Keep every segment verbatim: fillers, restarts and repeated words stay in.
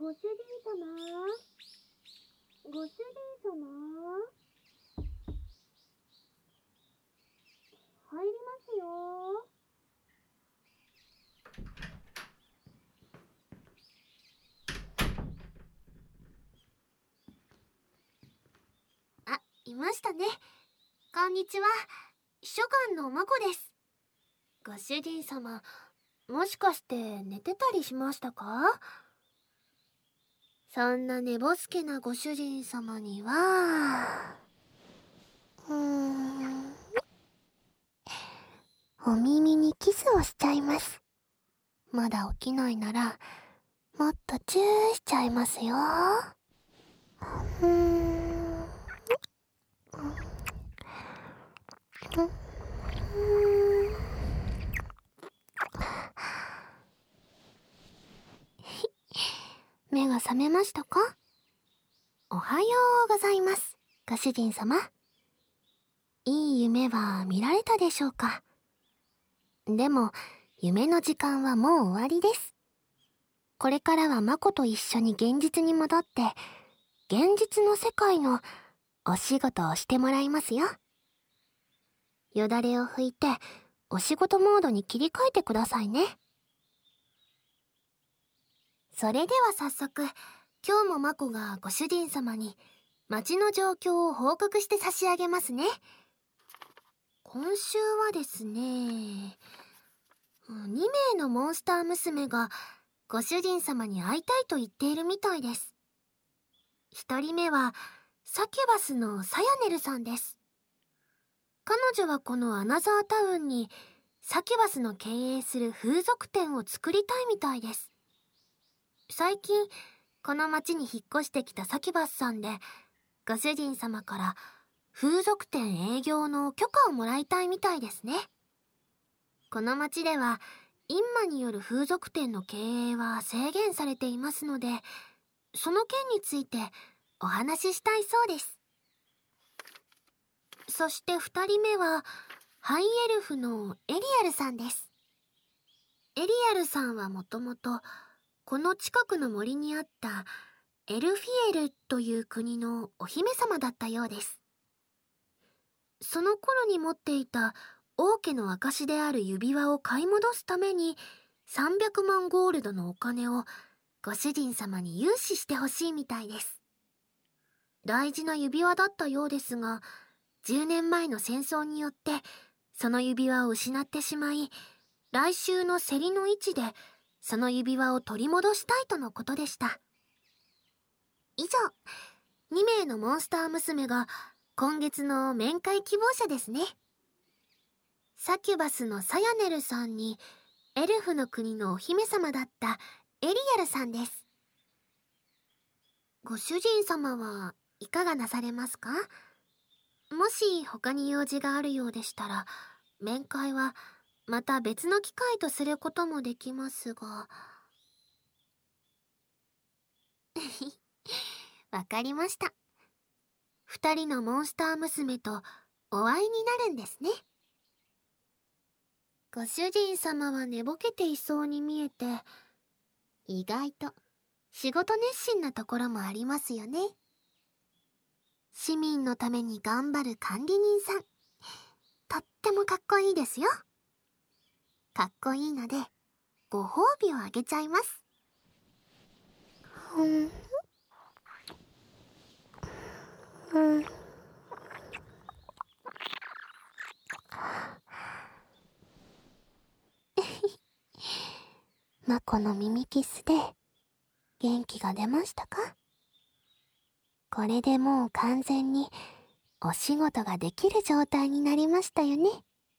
ご主人様、ご主人様、入りますよ。あ、いましたね。こんにちは。秘書官のまこです。ご主人様、もしかして寝てたりしましたか？そんな寝ぼすけなご主人様には、うーん、お耳にキスをしちゃいます。まだ起きないなら、もっとチューしちゃいますよ。うーん。目が覚めましたか？おはようございます、ご主人様。いい夢は見られたでしょうか？でも、夢の時間はもう終わりです。これからはマコと一緒に現実に戻って、現実の世界のお仕事をしてもらいますよ。よだれを拭いて、お仕事モードに切り替えてくださいね。それでは早速、今日もマコがご主人様に街の状況を報告して差し上げますね。今週はですね、にめいのモンスター娘がご主人様に会いたいと言っているみたいです。ひとりめはサキュバスのサヤネルさんです。彼女はこのアナザータウンにサキュバスの経営する風俗店を作りたいみたいです。最近この町に引っ越してきたサキュバスさんで、ご主人様から風俗店営業の許可をもらいたいみたいですね。この町では陰魔による風俗店の経営は制限されていますので、その件についてお話ししたいそうです。そしてふたりめはハイエルフのエリアルさんです。エリアルさんはもともとこの近くの森にあったエルフィエルという国のお姫様だったようです。その頃に持っていた王家の証である指輪を買い戻すためにさんびゃくまんゴールドのお金をご主人様に融資してほしいみたいです。大事な指輪だったようですが、じゅうねんまえの戦争によってその指輪を失ってしまい、来週の競りの市でその指輪を取り戻したいとのことでした。以上、にめいのモンスター娘が今月の面会希望者ですね。サキュバスのサヤネルさんにエルフの国のお姫様だったエリアルさんです。ご主人様はいかがなされますか？もし他に用事があるようでしたら、面会はまた別の機会とすることもできますが。わかりました。二人のモンスター娘とお会いになるんですね。ご主人様は寝ぼけていそうに見えて、意外と仕事熱心なところもありますよね。市民のために頑張る管理人さん、とってもかっこいいですよ。かっこいいのでご褒美をあげちゃいます。ふんうんマコの耳キスで元気が出ましたか？これでもう完全にお仕事ができる状態になりましたよね。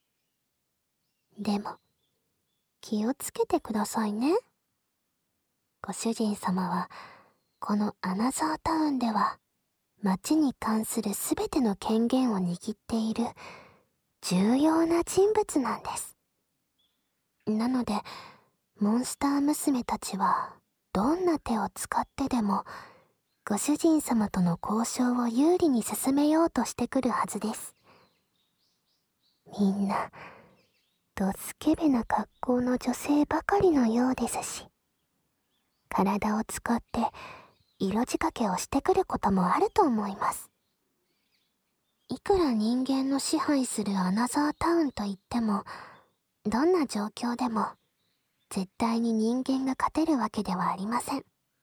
でも気をつけてくださいね。ご主人様はこのアナザータウンでは町に関するすべての権限を握っている重要な人物なんです。なのでモンスター娘たちはどんな手を使ってでもご主人様との交渉を有利に進めようとしてくるはずです。みんなドスケベな格好の女性ばかりのようですし。 体を使って色仕掛けをしてくることもあると思います。いくら人間の支配するアナザータウンといっても、どんな状況でも絶対に人間が勝てるわけではありません。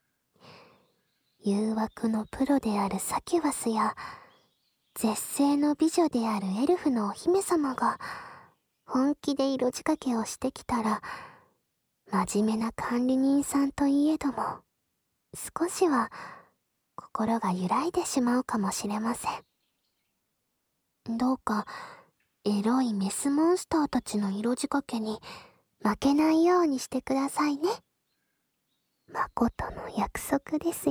誘惑のプロであるサキュバスや絶世の美女であるエルフのお姫様が本気で色仕掛けをしてきたら、真面目な管理人さんといえども少しは心が揺らいでしまうかもしれません。どうかエロいメスモンスターたちの色仕掛けに負けないようにしてくださいね。まことの約束ですよ。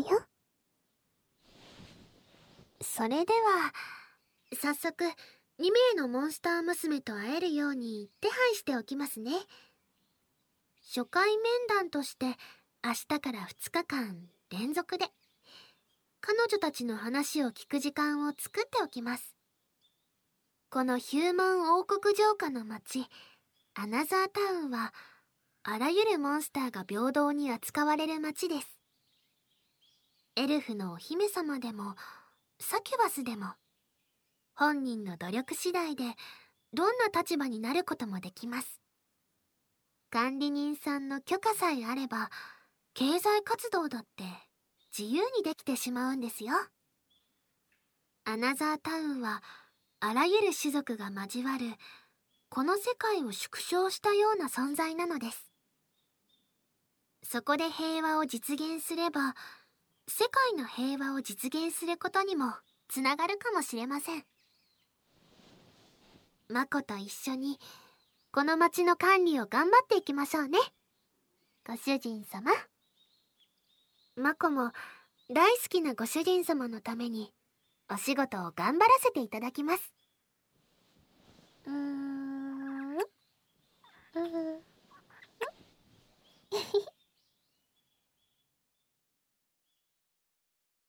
それでは早速にめいのモンスター娘と会えるように手配しておきますね。初回面談として明日からふつかかん連続で彼女たちの話を聞く時間を作っておきます。このヒューマン王国城下の町アナザータウンはあらゆるモンスターが平等に扱われる町です。エルフのお姫様でもサキュバスでも本人の努力次第でどんな立場になることもできます。管理人さんの許可さえあれば経済活動だって自由にできてしまうんですよ。アナザータウンはあらゆる種族が交わるこの世界を縮小したような存在なのです。そこで平和を実現すれば世界の平和を実現することにもつながるかもしれません。マコと一緒にこの町の管理を頑張っていきましょうね、ご主人様。マコも大好きなご主人様のためにお仕事を頑張らせていただきます。うーんうーん